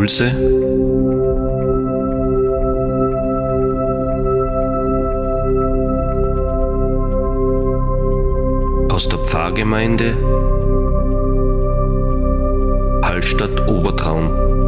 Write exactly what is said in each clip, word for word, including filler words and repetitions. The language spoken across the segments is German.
Impulse aus der Pfarrgemeinde Hallstatt Obertraum.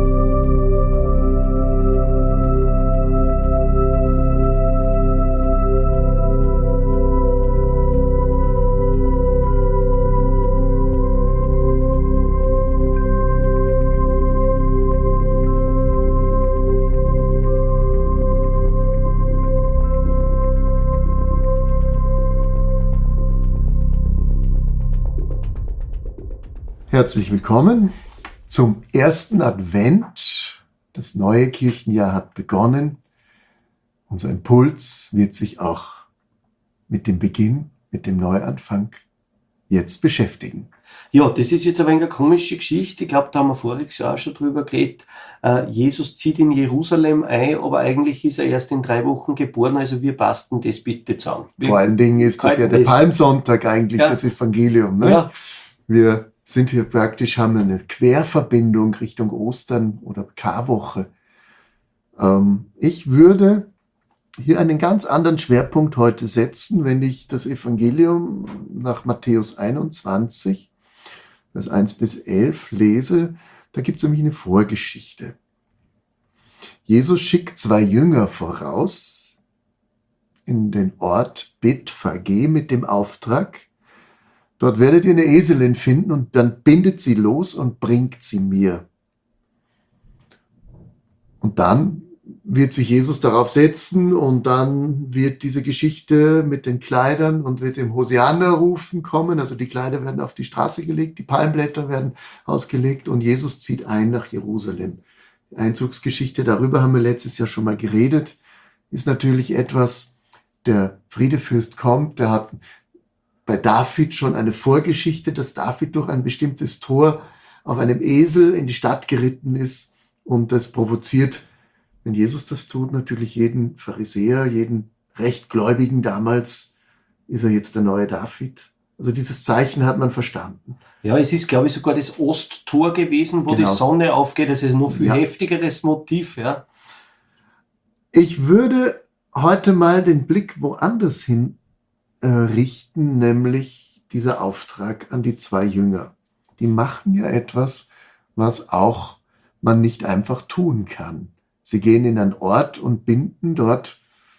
Herzlich willkommen zum ersten Advent. Das neue Kirchenjahr hat begonnen. Unser Impuls wird sich auch mit dem Beginn, mit dem Neuanfang jetzt beschäftigen. Ja, das ist jetzt aber eine komische Geschichte. Ich glaube, da haben wir voriges Jahr auch schon drüber geredet. Äh, Jesus zieht in Jerusalem ein, aber eigentlich ist er erst in drei Wochen geboren, also wir basteln das bitte zusammen. Wir Vor allen Dingen ist das ja der das. Palmsonntag eigentlich, Ja. das Evangelium. Ne? Ja. Wir sind hier praktisch, haben eine Querverbindung Richtung Ostern oder Karwoche. Ähm, ich würde hier einen ganz anderen Schwerpunkt heute setzen, wenn ich das Evangelium nach Matthäus einundzwanzig, Vers eins bis elf lese. Da gibt es nämlich eine Vorgeschichte. Jesus schickt zwei Jünger voraus in den Ort Bethphage mit dem Auftrag: Dort werdet ihr eine Eselin finden und dann bindet sie los und bringt sie mir. Und dann wird sich Jesus darauf setzen und dann wird diese Geschichte mit den Kleidern und mit dem Hosianna-Rufen kommen. Also die Kleider werden auf die Straße gelegt, die Palmblätter werden ausgelegt und Jesus zieht ein nach Jerusalem. Die Einzugsgeschichte, darüber haben wir letztes Jahr schon mal geredet, ist natürlich etwas, der Friedefürst kommt, der hat bei David schon eine Vorgeschichte, dass David durch ein bestimmtes Tor auf einem Esel in die Stadt geritten ist und das provoziert, wenn Jesus das tut, natürlich jeden Pharisäer, jeden Rechtgläubigen damals, ist er jetzt der neue David. Also dieses Zeichen hat man verstanden. Ja, es ist, glaube ich, sogar das Osttor gewesen, wo Genau. die Sonne aufgeht. Das ist ein noch viel Ja. heftigeres Motiv. Ja. Ich würde heute mal den Blick woanders hin äh, richten, nämlich dieser Auftrag an die zwei Jünger. Die machen ja etwas, was auch man nicht einfach tun kann. Sie gehen in einen Ort und binden dort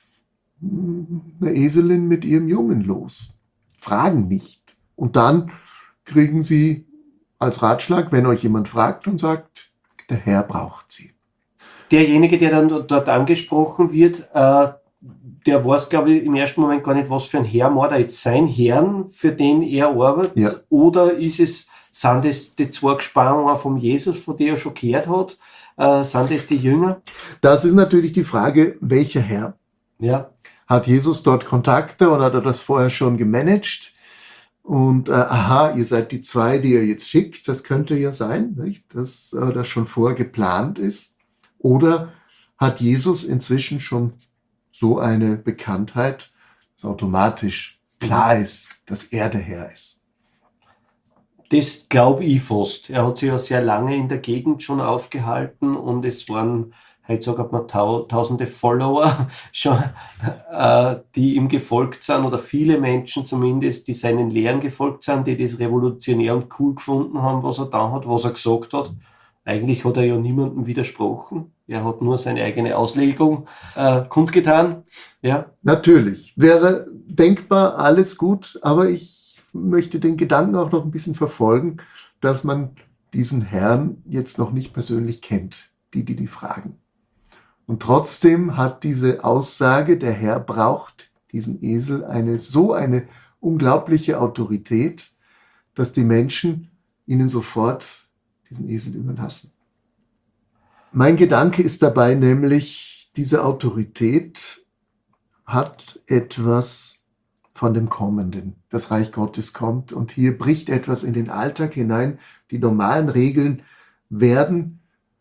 eine Eselin mit ihrem Jungen los. Fragen nicht. Und dann kriegen sie als Ratschlag, wenn euch jemand fragt und sagt, der Herr braucht sie. Derjenige, der dann dort angesprochen wird, äh, der weiß, glaube ich, im ersten Moment gar nicht, was für ein Herr war da jetzt sein Herrn, für den er arbeitet. Ja. Oder ist es, sind das die zwei Gespanne von Jesus, von denen er schon gehört hat? Äh, sind das die Jünger? Das ist natürlich die Frage, welcher Herr? Ja. Hat Jesus dort Kontakte oder hat er das vorher schon gemanagt? Und äh, aha, ihr seid die zwei, die er jetzt schickt. Das könnte ja sein, nicht? Dass äh, das schon vorher geplant ist. Oder hat Jesus inzwischen schon so eine Bekanntheit, dass automatisch klar ist, dass er der Herr ist? Das glaube ich fast. Er hat sich ja sehr lange in der Gegend schon aufgehalten und es waren, heute sagt man, tau tausende Follower schon, äh, die ihm gefolgt sind oder viele Menschen zumindest, die seinen Lehren gefolgt sind, die das revolutionär und cool gefunden haben, was er da hat, was er gesagt hat. Eigentlich hat er ja niemandem widersprochen. Er hat nur seine eigene Auslegung äh, kundgetan. Ja. Natürlich, wäre denkbar, alles gut, aber ich möchte den Gedanken auch noch ein bisschen verfolgen, dass man diesen Herrn jetzt noch nicht persönlich kennt, die, die die fragen. Und trotzdem hat diese Aussage, der Herr braucht diesen Esel, eine so eine unglaubliche Autorität, dass die Menschen ihnen sofort diesen Esel überlassen. Mein Gedanke ist dabei nämlich, diese Autorität hat etwas von dem Kommenden. Das Reich Gottes kommt und hier bricht etwas in den Alltag hinein. Die normalen Regeln werden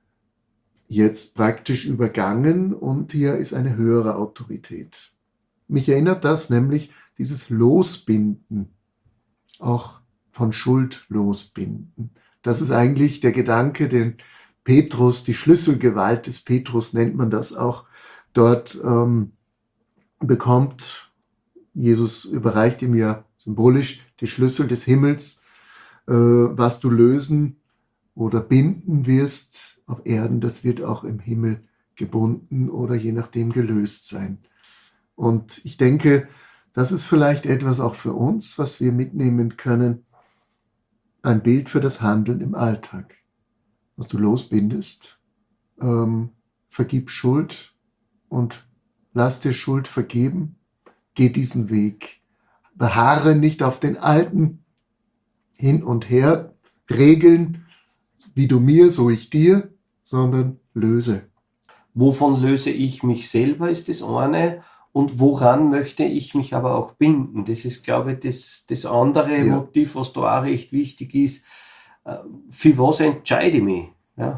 jetzt praktisch übergangen und hier ist eine höhere Autorität. Mich erinnert das nämlich, dieses Losbinden, auch von Schuld losbinden. Das ist eigentlich der Gedanke, den Petrus, die Schlüsselgewalt des Petrus nennt man das auch, dort ähm, bekommt, Jesus überreicht ihm ja symbolisch die Schlüssel des Himmels, äh, was du lösen oder binden wirst auf Erden, das wird auch im Himmel gebunden oder je nachdem gelöst sein. Und ich denke, das ist vielleicht etwas auch für uns, was wir mitnehmen können, ein Bild für das Handeln im Alltag. Was du losbindest, ähm, vergib Schuld und lass dir Schuld vergeben, geh diesen Weg. Beharre nicht auf den alten hin und her Regeln, wie du mir, so ich dir, sondern löse. Wovon löse ich mich selber, ist das eine. Und woran möchte ich mich aber auch binden? Das ist, glaube ich, das, das andere Ja. Motiv, was da auch recht wichtig ist. Äh, Für was entscheide ich mich? Ja.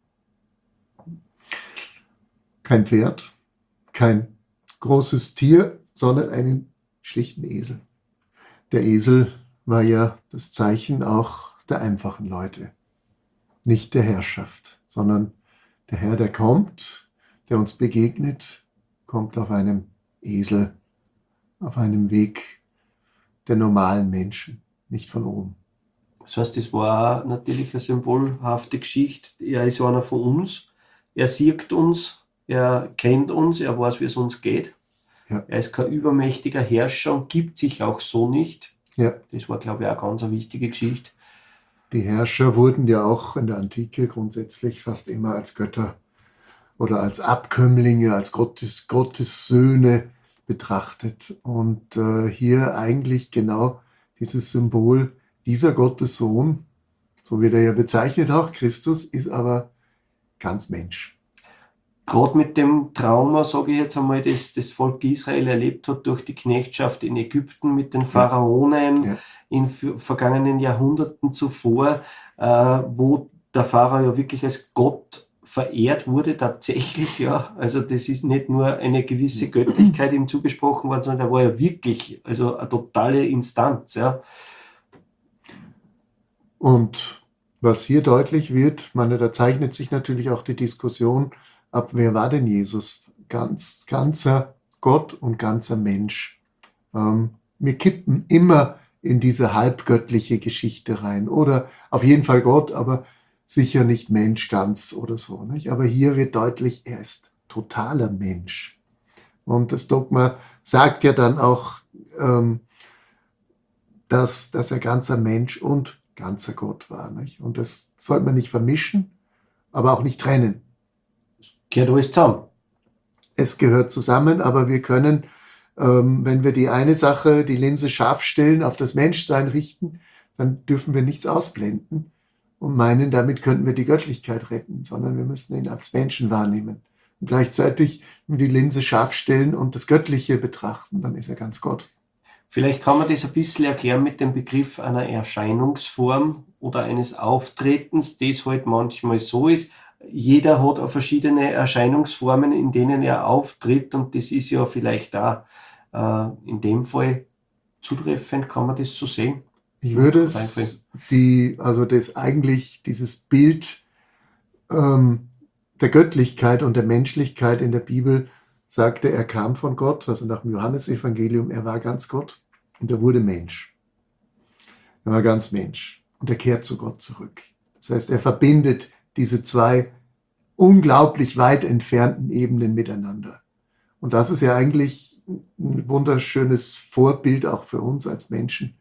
Kein Pferd, kein großes Tier, sondern einen schlichten Esel. Der Esel war ja das Zeichen auch der einfachen Leute, nicht der Herrschaft, sondern der Herr, der kommt, der uns begegnet, kommt auf einem Esel, auf einem Weg der normalen Menschen, nicht von oben. Das heißt, das war natürlich eine symbolhafte Geschichte. Er ist einer von uns, er sieht uns, er kennt uns, er weiß, wie es uns geht. Ja. Er ist kein übermächtiger Herrscher und gibt sich auch so nicht. Ja. Das war, glaube ich, auch ganz eine wichtige Geschichte. Die Herrscher wurden ja auch in der Antike grundsätzlich fast immer als Götter oder als Abkömmlinge, als Gottes, Gottes Söhne betrachtet. Und äh, hier eigentlich genau dieses Symbol, dieser Gottes Sohn, so wird er ja bezeichnet auch, Christus, ist aber ganz Mensch. Gerade mit dem Trauma, sage ich jetzt einmal, das das Volk Israel erlebt hat durch die Knechtschaft in Ägypten mit den Pharaonen Ja. in f- vergangenen Jahrhunderten zuvor, äh, wo der Pharao ja wirklich als Gott verehrt wurde, tatsächlich, ja. Also das ist nicht nur eine gewisse Göttlichkeit ihm zugesprochen worden, sondern er war ja wirklich, also eine totale Instanz, ja. Und was hier deutlich wird, meine, da zeichnet sich natürlich auch die Diskussion ab, wer war denn Jesus? Ganz, ganzer Gott und ganzer Mensch. Ähm, wir kippen immer in diese halbgöttliche Geschichte rein. Oder auf jeden Fall Gott, aber sicher nicht Mensch ganz oder so. Nicht? Aber hier wird deutlich, er ist totaler Mensch. Und das Dogma sagt ja dann auch, ähm, dass, dass er ganzer Mensch und ganzer Gott war. Nicht? Und das sollte man nicht vermischen, aber auch nicht trennen. Gehört alles zusammen. Es gehört zusammen, aber wir können, ähm, wenn wir die eine Sache, die Linse scharf stellen, auf das Menschsein richten, dann dürfen wir nichts ausblenden und meinen, damit könnten wir die Göttlichkeit retten, sondern wir müssen ihn als Menschen wahrnehmen. Und gleichzeitig, wenn wir die Linse scharf stellen und das Göttliche betrachten, dann ist er ganz Gott. Vielleicht kann man das ein bisschen erklären mit dem Begriff einer Erscheinungsform oder eines Auftretens, das halt manchmal so ist. Jeder hat auch verschiedene Erscheinungsformen, in denen er auftritt, und das ist ja vielleicht auch äh, in dem Fall zutreffend, kann man das so sehen? Ich würde es, die, also das eigentlich dieses Bild ähm, der Göttlichkeit und der Menschlichkeit in der Bibel sagte, er kam von Gott, also nach dem Johannesevangelium, er war ganz Gott und er wurde Mensch. Er war ganz Mensch und er kehrt zu Gott zurück. Das heißt, er verbindet diese zwei unglaublich weit entfernten Ebenen miteinander. Und das ist ja eigentlich ein wunderschönes Vorbild auch für uns als Menschen,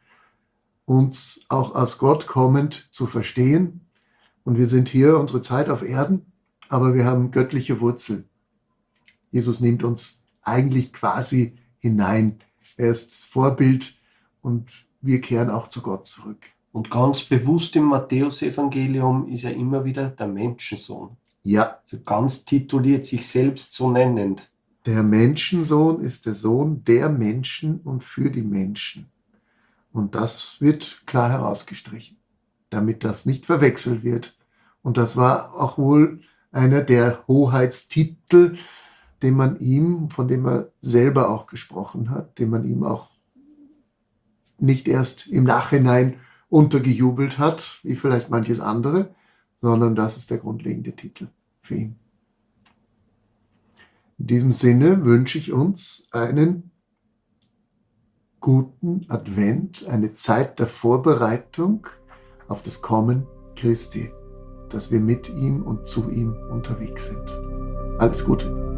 uns auch aus Gott kommend zu verstehen. Und wir sind hier unsere Zeit auf Erden, aber wir haben göttliche Wurzeln. Jesus nimmt uns eigentlich quasi hinein. Er ist das Vorbild und wir kehren auch zu Gott zurück. Und ganz bewusst im Matthäusevangelium ist er immer wieder der Menschensohn. Ja. Also ganz tituliert, sich selbst so nennend. Der Menschensohn ist der Sohn der Menschen und für die Menschen. Und das wird klar herausgestrichen, damit das nicht verwechselt wird. Und das war auch wohl einer der Hoheitstitel, den man ihm, von dem er selber auch gesprochen hat, den man ihm auch nicht erst im Nachhinein untergejubelt hat, wie vielleicht manches andere, sondern das ist der grundlegende Titel für ihn. In diesem Sinne wünsche ich uns einen guten Advent, eine Zeit der Vorbereitung auf das Kommen Christi, dass wir mit ihm und zu ihm unterwegs sind. Alles Gute.